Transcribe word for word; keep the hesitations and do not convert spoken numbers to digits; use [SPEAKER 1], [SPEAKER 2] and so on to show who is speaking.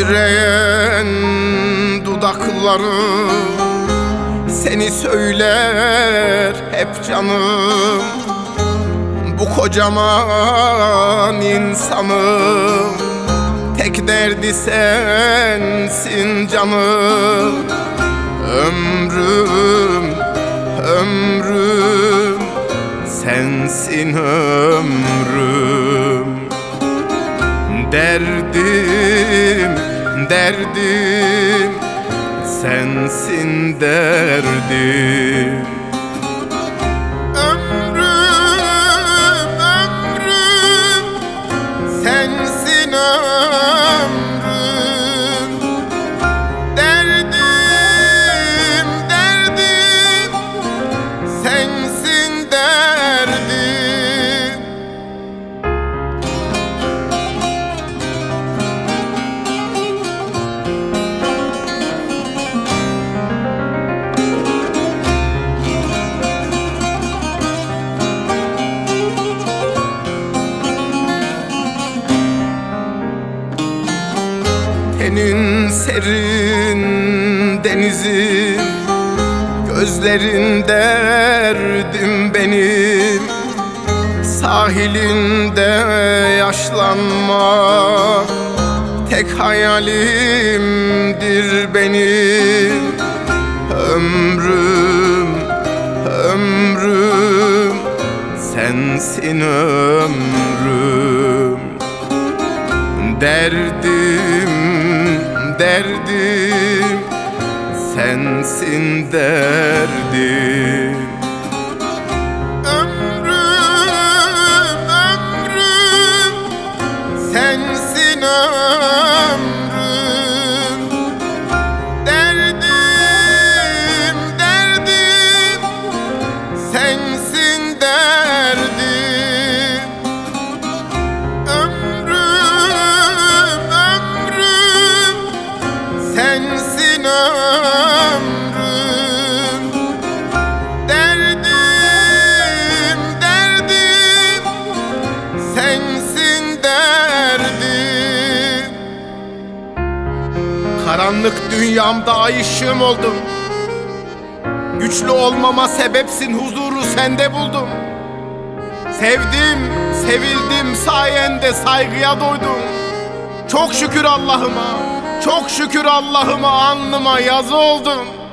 [SPEAKER 1] titreyen dudakları seni söyler hep canım. Bu kocaman insanım, tek derdi sensin canım. Ömrüm, ömrüm, sensin ömrüm. Derdim, derdim, sensin derdim. Ömrüm, ömrüm, sensin ömrüm. Derdim, derdim, sensin derdim. Tenin serin denizin, gözlerin derdim benim. Sahilinde yaşlanma tek hayalimdir benim. Ömrüm, ömrüm, sensin ömrüm. Derdim, derdim, sensin derdim. Ömrüm, ömrüm, sensin ömrüm. Derdim, derdim, sensin derdim. Ömrüm, ömrüm, sensin ömrüm. Derdim, derdim, sensin derdim. Karanlık dünyamda ay ışığım oldum. Güçlü olmama sebepsin, huzuru sende buldum. Sevdim, sevildim, sayende saygıya doydum. Çok şükür Allah'ıma, çok şükür Allah'ıma, alnıma yazı oldum.